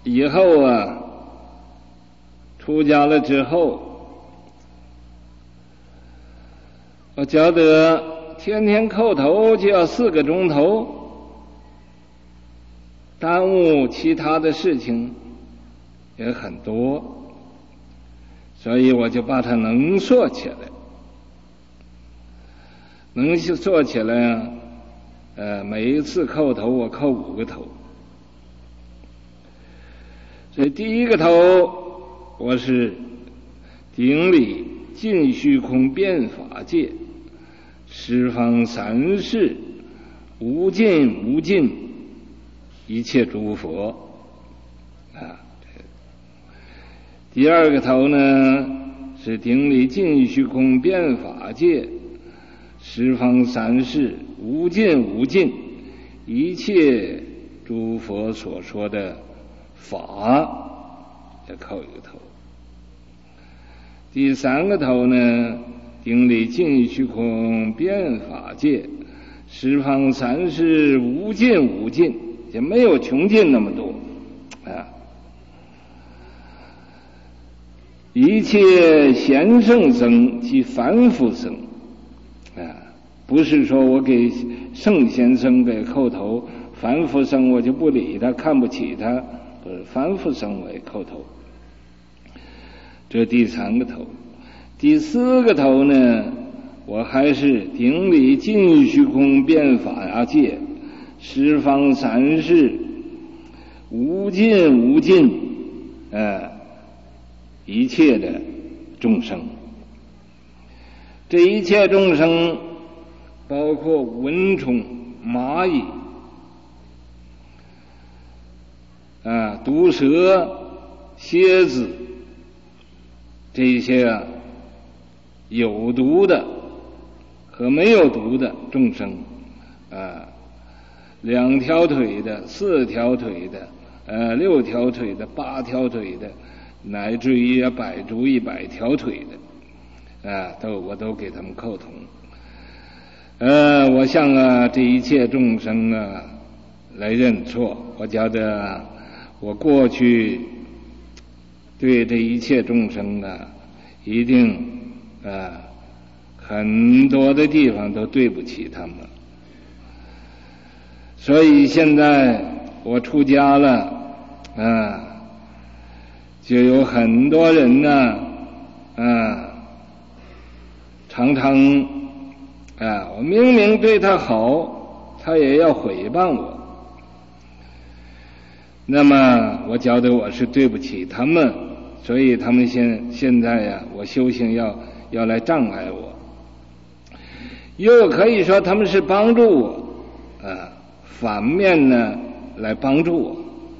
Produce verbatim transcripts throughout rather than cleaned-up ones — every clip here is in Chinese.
以后啊，出家了之后，我觉得天天叩头就要四个钟头，耽误其他的事情也很多，所以我就把它浓缩起来，浓缩起来啊，呃，每一次叩头我叩五个头。所以第一个头我是顶礼尽虚空遍法界，十方三世无尽无尽一切诸佛啊。第二个头呢是顶礼尽虚空遍法界，十方三世无尽无尽一切诸佛所说的法，这叩一个头。第三个头呢，顶礼尽虚空遍法界，十方三世无尽无尽，也没有穷尽那么多啊。一切贤圣僧及凡夫僧啊，不是说我给圣贤僧给叩头，凡夫僧我就不理他，看不起他，不是凡夫僧为叩头。这第三个头。第四个头呢，我还是顶礼尽虚空遍法界，十方三世无尽无尽呃一切的众生。这一切众生包括蚊虫、蚂蚁啊、毒蛇、蝎子，这些啊有毒的和没有毒的众生啊，两条腿的、四条腿的、呃六条腿的、八条腿的，乃至于啊百足一百条腿的啊，都我都给他们叩头。呃，我向啊这一切众生啊来认错，我觉得我过去对这一切众生啊，一定啊很多的地方都对不起他们，所以现在我出家了啊，就有很多人呢啊，常常啊，我明明对他好，他也要诽谤我。那么我觉得我是对不起他们，所以他们现现在呀、啊，我修行要要来障碍我。又可以说他们是帮助我啊，反面呢来帮助我。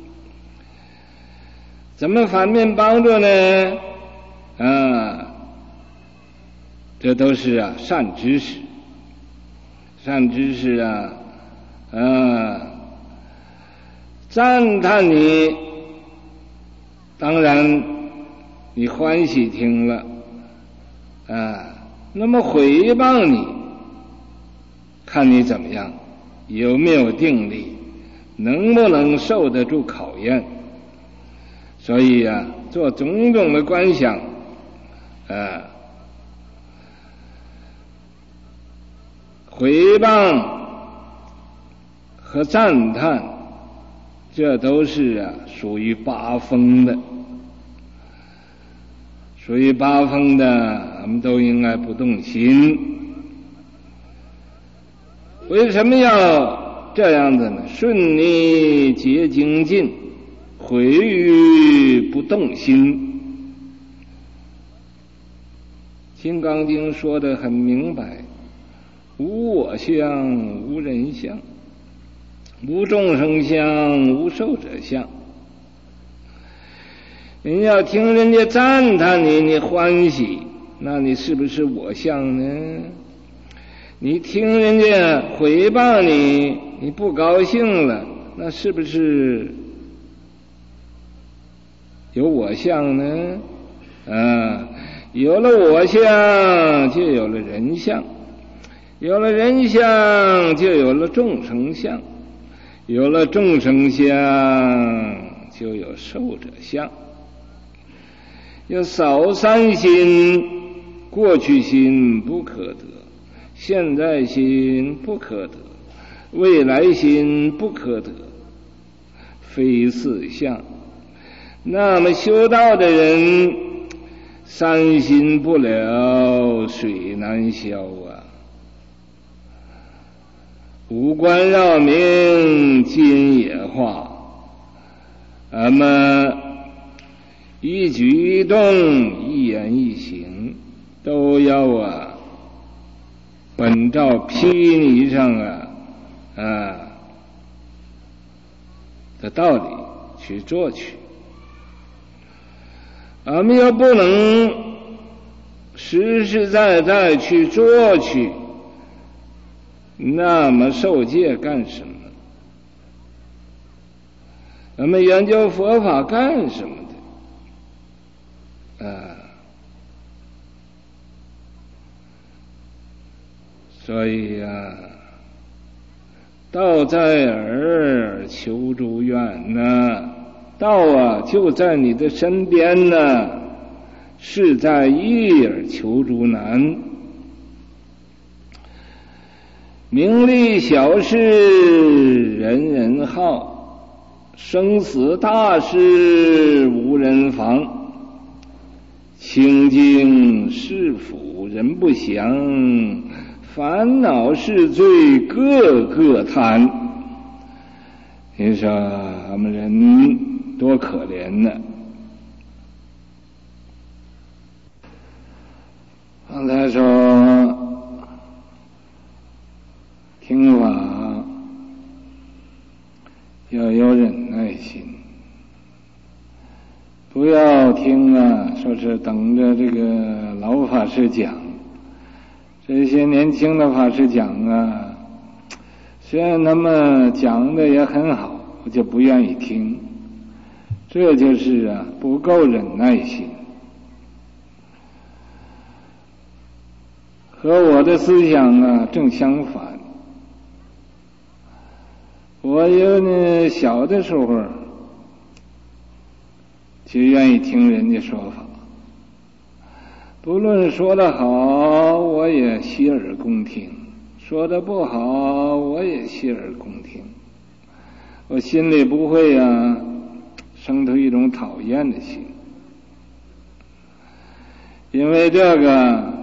怎么反面帮助呢？啊，这都是啊善知识，善知识啊，啊，赞叹你，当然你欢喜听了啊，那么诽谤你，看你怎么样，有没有定力，能不能受得住考验。所以啊，做种种的观想啊，诽谤和赞叹，这都是啊属于八风的，属于八风的，我们都应该不动心。为什么要这样子呢？顺逆结精进，毁于不动心。金刚经说得很明白，无我相，无人相，无众生相，无寿者相。你要听人家赞叹你，你欢喜，那你是不是我相呢？你听人家诽谤你，你不高兴了，那是不是有我相呢？啊，有了我相，就有了人相，有了人相，就有了众生相，有了众生相， 就有受者相。要少三心，过去心不可得，现在心不可得，未来心不可得，非四相。那么修道的人，三心不了，水难消啊！五官绕明，金也化。那么一举一动，一言一行，都要啊，本照披尼上啊啊的道理去做去。俺们要不能实实在在去做去，那么受戒干什么？咱们研究佛法干什么的？啊，所以呀、啊，道在耳，求诸远呐。道啊，就在你的身边呢，事在易而求诸难。名利小事人人好，生死大事无人防。清净是福人不详，烦恼是罪个个贪。你说我们人多可怜呢！刚才说听法要有忍耐心，不要听啊，说是等着这个老法师讲，这些年轻的法师讲啊，虽然他们讲的也很好，我就不愿意听。这就是啊，不够忍耐心，和我的思想啊正相反。我有呢，小的时候就愿意听人家说法，不论说得好，我也洗耳恭听；说得不好，我也洗耳恭听。我心里不会啊生出一种讨厌的心，因为这个，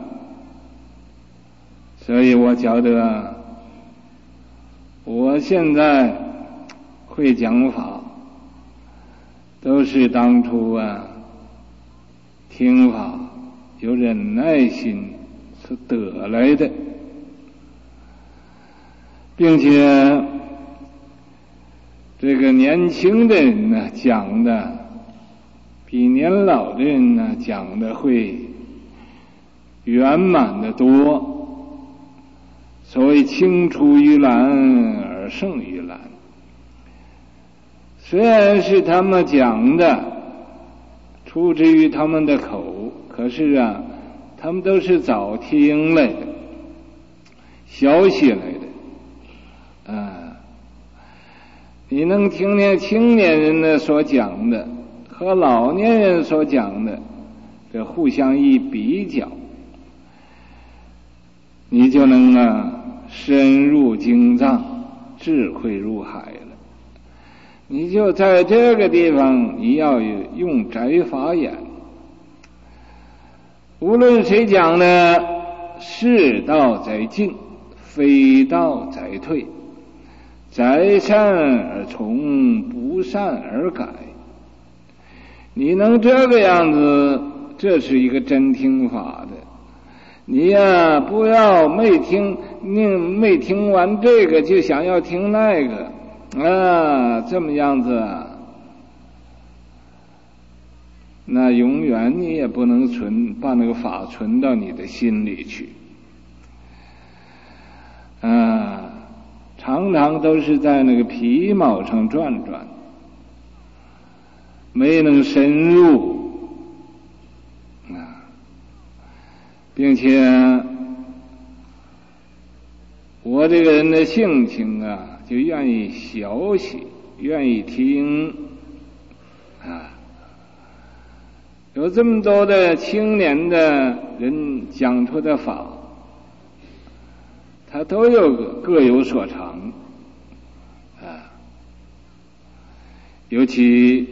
所以我觉得我现在会讲法，都是当初啊听法有忍耐心是得来的，并且这个年轻的人呢讲的比年老的人呢讲的会圆满的多。所谓青出于蓝而胜于蓝，虽然是他们讲的出自于他们的口，可是啊他们都是早听来的，学习来的啊。你能听见青年人呢所讲的和老年人所讲的，这互相一比较，你就能啊深入经藏，智慧入海了。你就在这个地方，你要用宅法眼，无论谁讲的，是道在进，非道在退，择善而从，不善而改。你能这个样子，这是一个真听法的。你呀、啊，不要没听，你没听完这个就想要听那个啊，这么样子啊，那永远你也不能存把那个法存到你的心里去啊。常常都是在那个皮毛上转转，没能深入啊，并且我这个人的性情啊，就愿意学习，愿意听， 啊，有这么多的青年的人讲出的法，他都有各有所长啊。尤其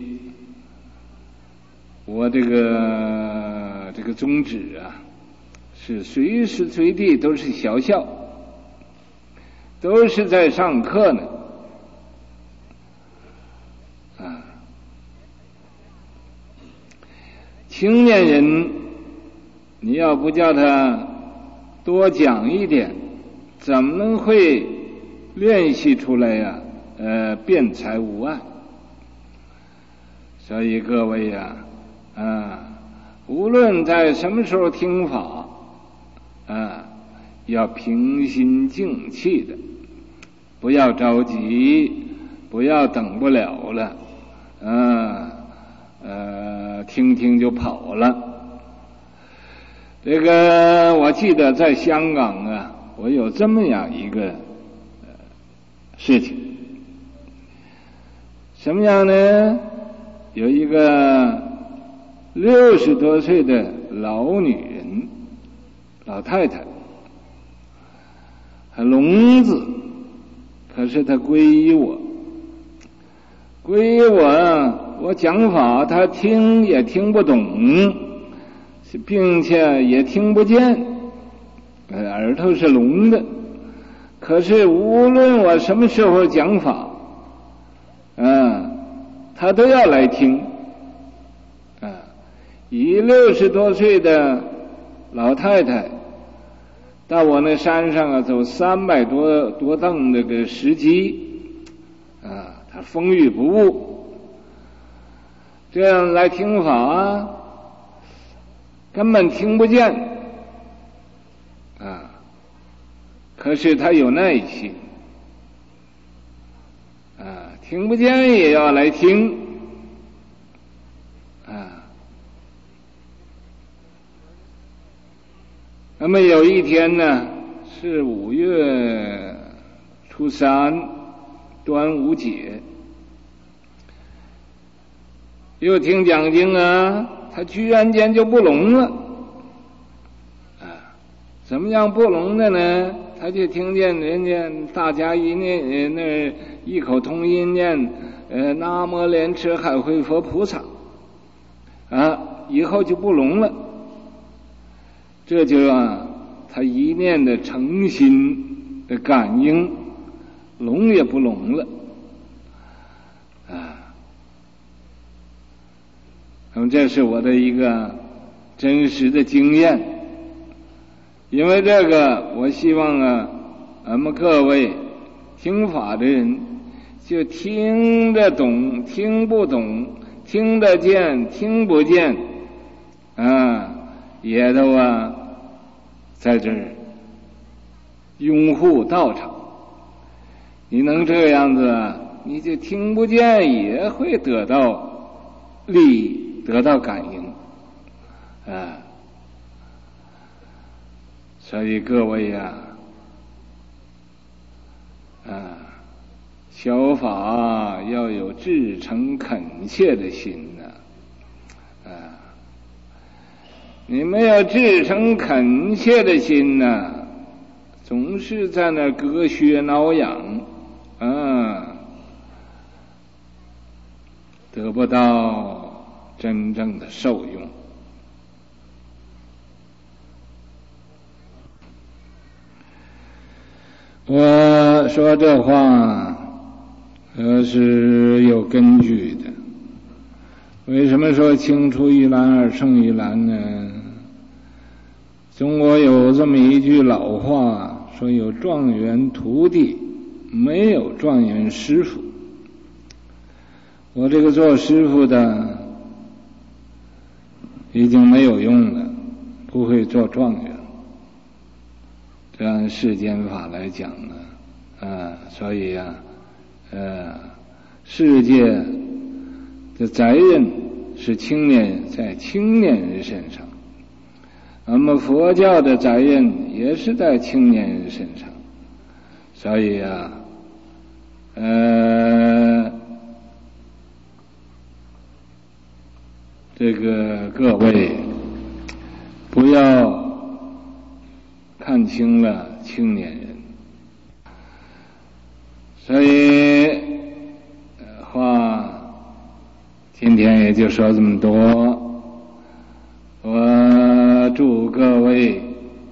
我这个这个宗旨啊，是随时随地都是小校，都是在上课呢啊。青年人，你要不叫他多讲一点，怎么能会练习出来呀、啊？呃，辩才无碍。所以各位呀、啊，啊，无论在什么时候听法，啊，要平心静气的，不要着急，不要等不了了，啊，呃，听听就跑了。这个我记得在香港啊，我有这么样一个、呃、事情，什么样呢？有一个六十多岁的老女人，老太太，还聋子，可是她皈依我，皈依我，我讲法她听也听不懂，并且也听不见，耳朵是聋的。可是无论我什么时候讲法，啊，他都要来听，啊，以六十多岁的老太太到我那山上啊，走三百多多趟那个石级，啊，他风雨不误，这样来听法，根本听不见，啊，可是他有耐心。啊，听不见也要来听，啊。那么有一天呢，是五月初三，端午节，又听讲经啊，他居然间就不聋了，啊，怎么样不聋的呢？他就听见人家大家一念，呃，那异口同音念，呃，南无莲池海会佛菩萨，啊，以后就不聋了。这就啊，他一念的诚心的感应，聋也不聋了，啊。那么这是我的一个真实的经验。因为这个，我希望啊，咱们各位听法的人，就听得懂，听不懂，听得见，听不见，啊，也都啊，在这儿拥护道场。你能这样子啊，你就听不见也会得到利益，得到感应，啊。所以各位呀、啊，啊，修法要有至诚恳切的心呐、啊，啊，你没有至诚恳切的心呐、啊，总是在那隔靴挠痒，啊，得不到真正的受用。我说这话呃是有根据的。为什么说青出于蓝而胜于蓝呢？中国有这么一句老话，说有状元徒弟，没有状元师傅。我这个做师傅的已经没有用了，不会做状元。这按世间法来讲呢，啊，所以啊，呃，世界的责任是青年在青年人身上，那么佛教的责任也是在青年人身上，所以啊，呃， 这个各位不要看清了青年人，所以呃话今天也就说这么多。我祝各位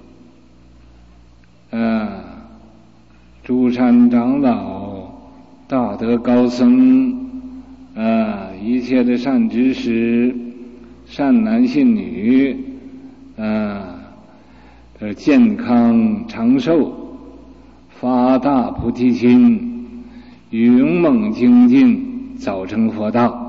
啊，诸山长老、大德高僧啊，一切的善知识、善男信女啊，呃，健康长寿，发大菩提心，勇猛精进，早成佛道。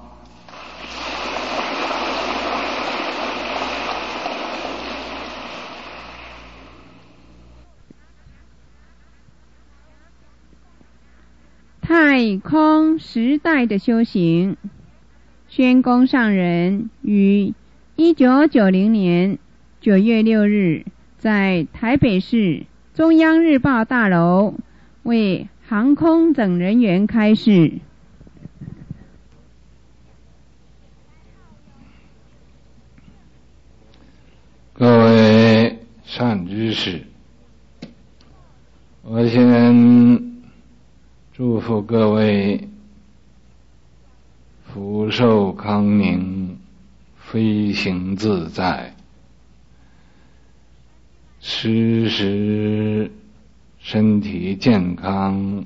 太空时代的修行，宣公上人于一九九零年九月六日在台北市中央日报大楼为航空等人员开示。 各位善知识，我先祝福各位福寿康宁，飞行自在，时时身体健康，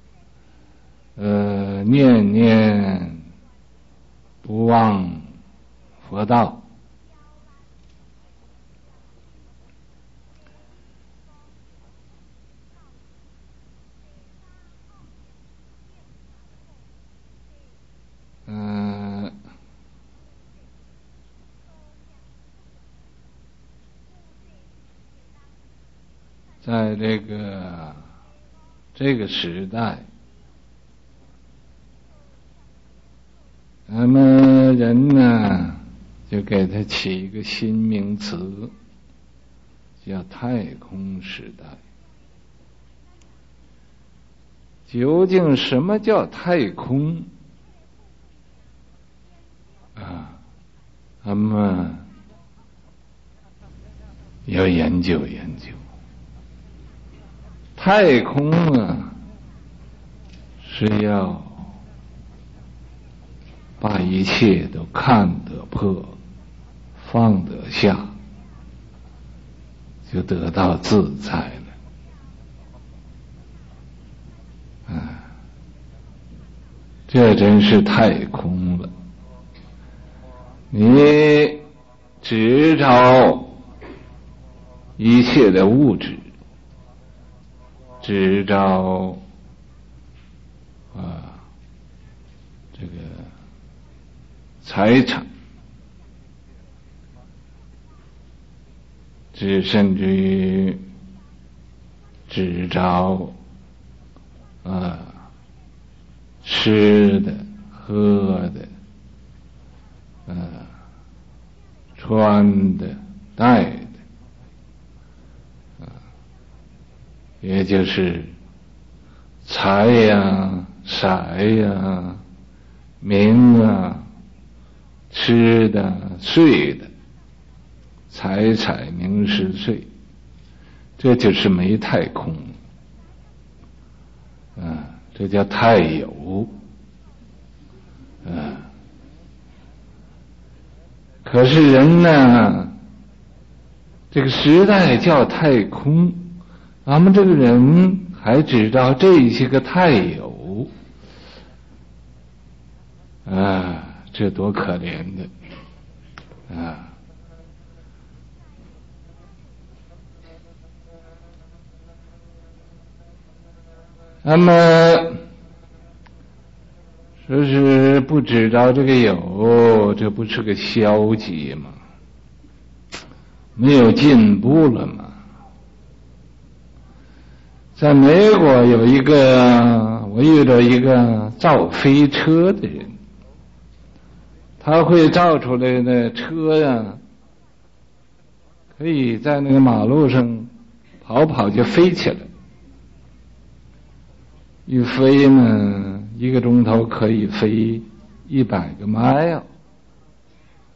呃，念念不忘佛道。嗯，在这个这个时代，那么人呢，就给他起一个新名词，叫太空时代。究竟什么叫太空？啊，咱们要研究研究。太空啊，是要把一切都看得破，放得下，就得到自在了。啊，这真是太空了。你只找一切的物质，只找啊这个财产，只甚至于只找啊吃的、喝的。呃，穿的、戴的，啊，也就是财呀、色呀、名啊、吃的、睡的，财彩名食睡，这就是没太空，啊，这叫太有，啊。可是人呢，这个时代叫太空，咱们这个人还知道这些个太有，啊，这多可怜的啊！那么说是不知道这个有，这不是个消极吗？没有进步了吗？在美国有一个，我遇到一个造飞车的人，他会造出来的车呀，可以在那个马路上跑跑就飞起来，一飞呢，一个钟头可以飞一百个 mile，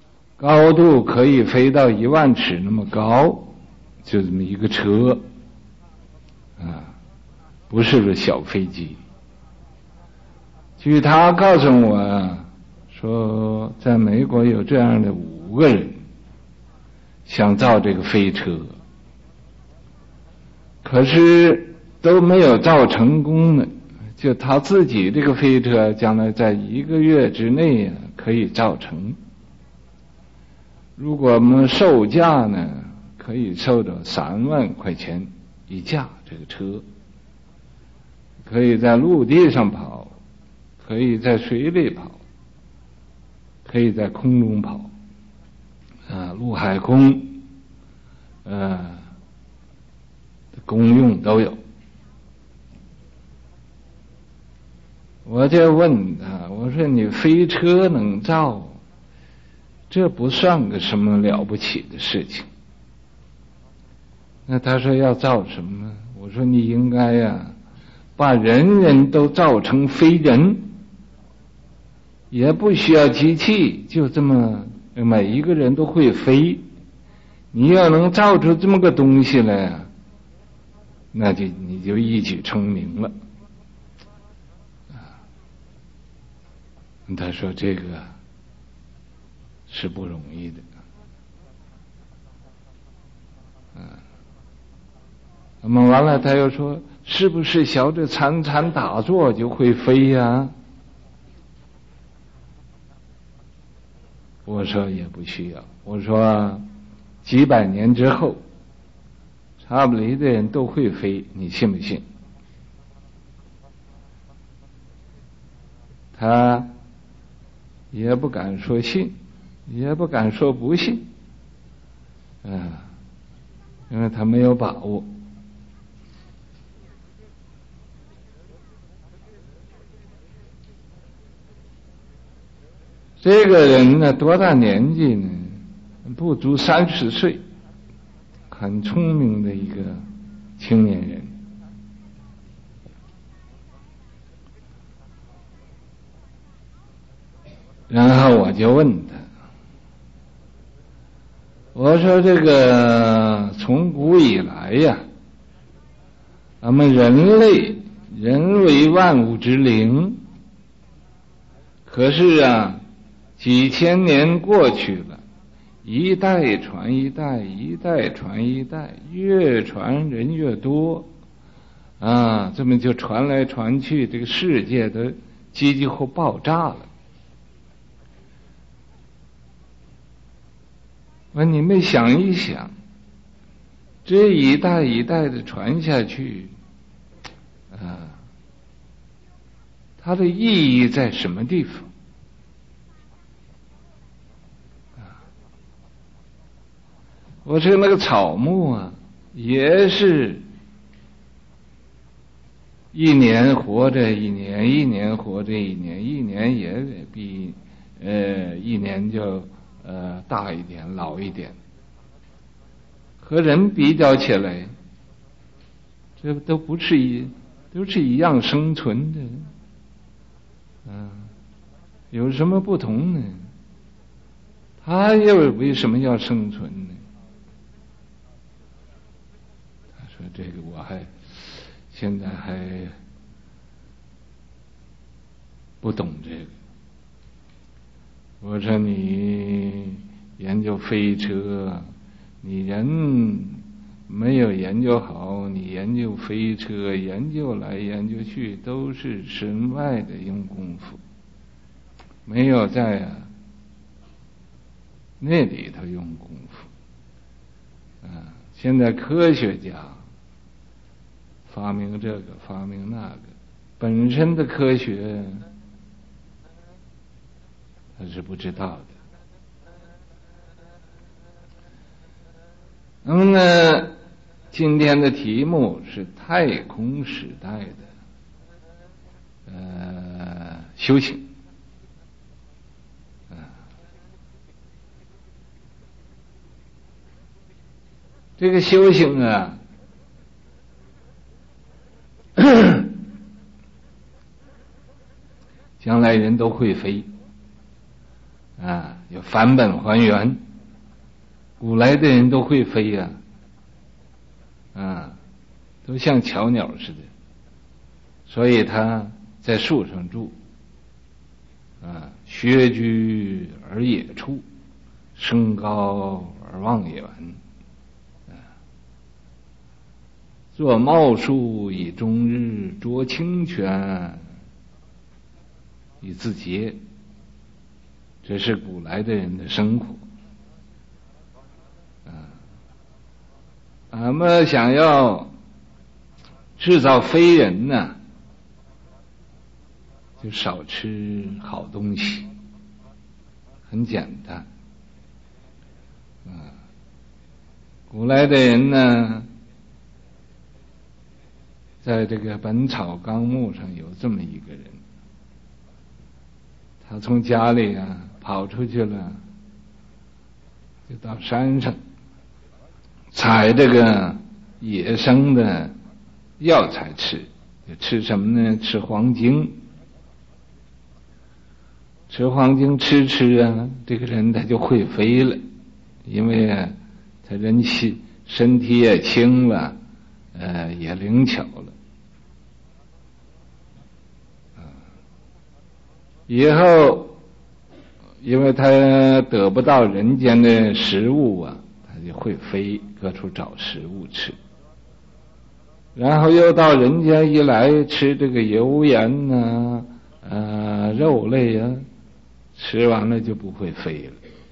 高度可以飞到一万尺那么高，就这么一个车啊，不是个小飞机。据他告诉我说，在美国有这样的五个人想造这个飞车，可是都没有造成功的。就他自己这个飞车将来在一个月之内可以造成，如果我们售价呢，可以售到三万块钱一架，这个车可以在陆地上跑，可以在水里跑，可以在空中跑，啊，陆海空呃功用都有。我就问他，我说你飞车能造，这不算个什么了不起的事情。那他说要造什么？我说你应该呀、啊，把人人都造成飞人，也不需要机器，就这么每一个人都会飞。你要能造出这么个东西来，那就你就一举成名了。他说这个是不容易的，嗯，那么完了他又说，是不是学着禅禅打坐就会飞呀？我说也不需要，我说几百年之后，差不离的人都会飞，你信不信？他也不敢说信，也不敢说不信，嗯，因为他没有把握。这个人呢，多大年纪呢？不足三十岁，很聪明的一个青年人。然后我就问他，我说这个从古以来呀，咱们人类人为万物之灵，可是啊，几千年过去了，一代传一代，一代传一代，越传人越多啊，这么就传来传去，这个世界都几乎爆炸了。那你们想一想，这一代一代的传下去啊，它的意义在什么地方啊？我说那个草木啊，也是一年活着一年，一年活着一年，一年也比呃一年就呃，大一点，老一点，和人比较起来，这都不是一，都是一样生存的，嗯，有什么不同呢？他又为什么要生存呢？他说：“这个我还现在还不懂这个。”我说你研究飞车，你人没有研究好，你研究飞车，研究来研究去都是身外的用功夫，没有在啊那里头用功夫啊。现在科学家发明这个发明那个，本身的科学他是不知道的。那么呢，今天的题目是太空时代的呃修行啊。这个修行啊，将来人都会飞。 啊，要返本还原。古来的人都会飞呀、啊，啊，都像巧鸟似的，所以他在树上住，啊，穴居而野处，升高而望远，啊，坐茂树以终日，濯清泉以自洁。这是古来的人的生活。啊，俺们想要制造非人呢，就少吃好东西，很简单。啊，古来的人呢，在这个《本草纲目》上有这么一个人，他从家里啊跑出去了，就到山上采这个野生的药材吃。吃什么呢？吃黄精。吃黄精吃吃啊，这个人他就会飞了，因为啊他人气身体也轻了，呃也灵巧了。以后因为他得不到人间的食物啊，他就会飞，各处找食物吃。然后又到人间一来，吃这个油盐呐、啊、呃肉类啊，吃完了就不会飞了。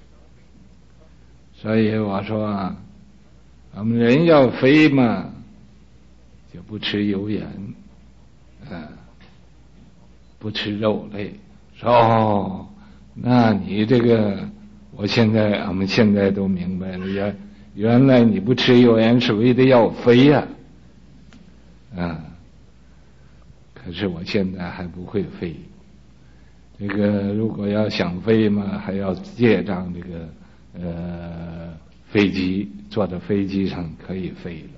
所以我说啊，我们人要飞嘛，就不吃油盐，啊，不吃肉类。说哦，那你这个，我现在俺们现在都明白了，原原来你不吃油盐是为了要飞呀、啊，啊，可是我现在还不会飞。这个如果要想飞嘛，还要借上这个呃飞机，坐在飞机上可以飞了。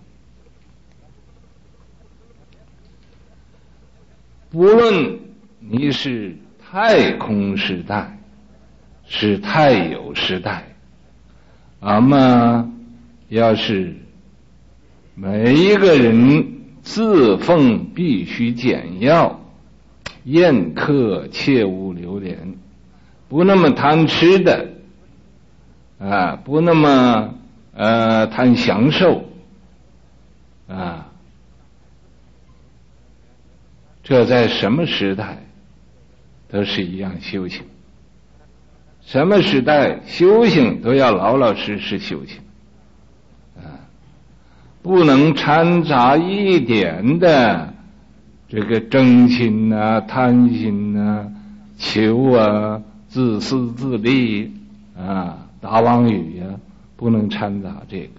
不论你是太空时代，是太有时代，俺们要是每一个人自奉必须简要，宴客切勿流连，不那么贪吃的啊，不那么呃贪享受啊，这在什么时代都是一样修行。什么时代修行都要老老实实修行啊，不能掺杂一点的这个争心啊、贪心啊、求啊、自私自利啊、大妄语啊，不能掺杂这个。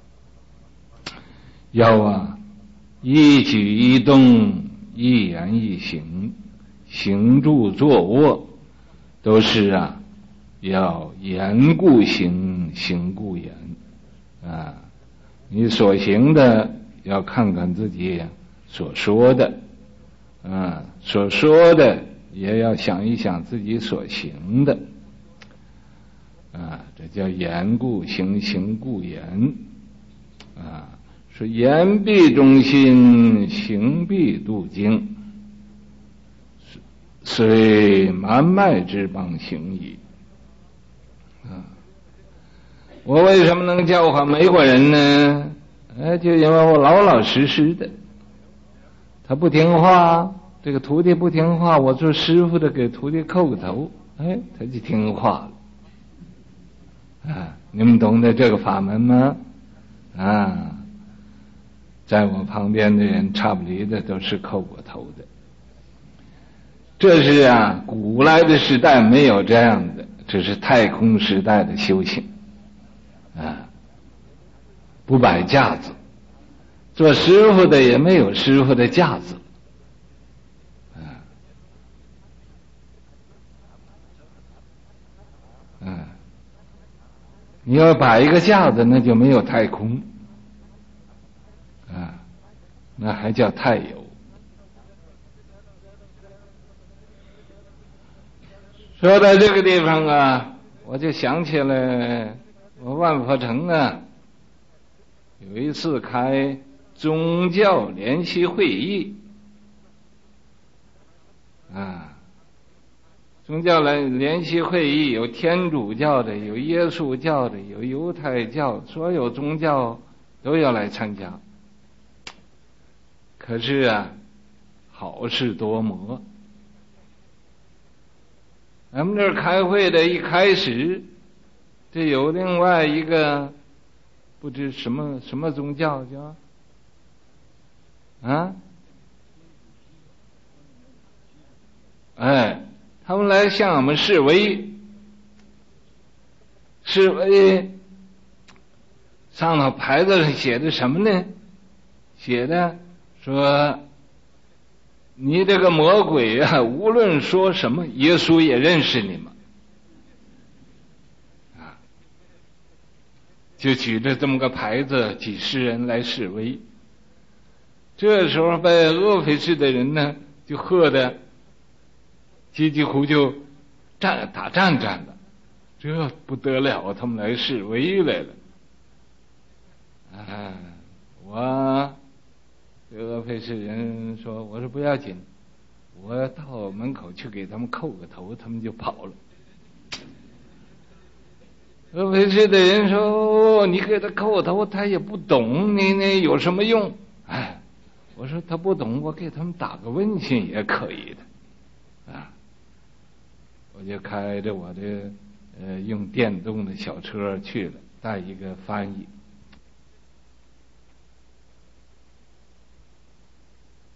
要啊，一举一动、一言一行、行住坐卧，都是啊，要言故行，行故言啊。你所行的要看看自己所说的啊，所说的也要想一想自己所行的啊，这叫言故行，行故言啊。说言必忠心，行必笃经，虽蛮迈之邦行矣啊。我为什么能教化美国人呢？哎，就因为我老老实实的。他不听话，这个徒弟不听话，我做师傅的给徒弟叩个头，哎，他就听话了。啊，你们懂得这个法门吗？啊，在我旁边的人差不离的都是叩过头的。这是啊，古来的时代没有这样的，这是太空时代的修行啊，不摆架子，做师傅的也没有师傅的架子啊，啊，你要摆一个架子，那就没有太空啊，那还叫太有。说到这个地方啊， 我就想起来，我万佛城啊，有一次开宗教联席会议啊，宗教联联席会议有天主教的，有耶稣教的，有犹太教，所有宗教都要来参加。可是啊，好事多磨。咱们这儿开会的一开始，这有另外一个不知什么什么宗教叫啊，哎，他们来向我们示威，示威上头牌子上写的什么呢？写的说，你这个魔鬼啊，无论说什么，耶稣也认识你们啊！就举着这么个牌子，几十人来示威。这时候被阿非士的人呢，就喝得几几乎就战打战战了，这不得了，他们来示威来了。啊，我阿非士人说，我说不要紧，我到门口去给他们叩个头，他们就跑了。阿非士的人说，你给他叩头，他也不懂，你你有什么用？哎，我说他不懂，我给他们打个问讯也可以的啊。我就开着我的呃用电动的小车去了，带一个翻译。